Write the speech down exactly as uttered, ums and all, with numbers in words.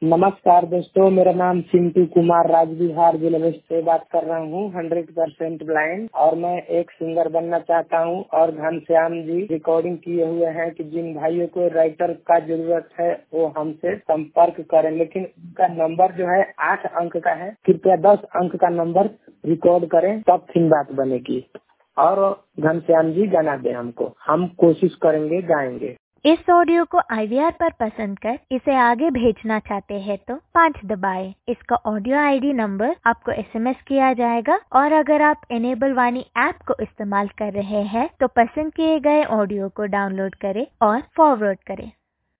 नमस्कार दोस्तों, मेरा नाम चिंटू कुमार राजबिहार जिले में से बात कर रहा हूँ। हंड्रेड परसेंट ब्लाइंड और मैं एक सिंगर बनना चाहता हूँ। और घनश्याम जी रिकॉर्डिंग किए हुए हैं कि जिन भाइयों को राइटर का जरूरत है वो हमसे संपर्क करें, लेकिन उनका नंबर जो है आठ अंक का है। कृपया दस अंक का नंबर रिकॉर्ड करें, तब फिर बात बनेगी। और घनश्याम जी गाना दे हमको, हम कोशिश करेंगे, गाएंगे। इस ऑडियो को आई वी आर पर पसंद कर इसे आगे भेजना चाहते हैं तो पाँच दबाएं। इसका ऑडियो आई डी नंबर आपको एस एम एस किया जाएगा। और अगर आप इनेबल वाणी ऐप को इस्तेमाल कर रहे हैं तो पसंद किए गए ऑडियो को डाउनलोड करें और फॉरवर्ड करें।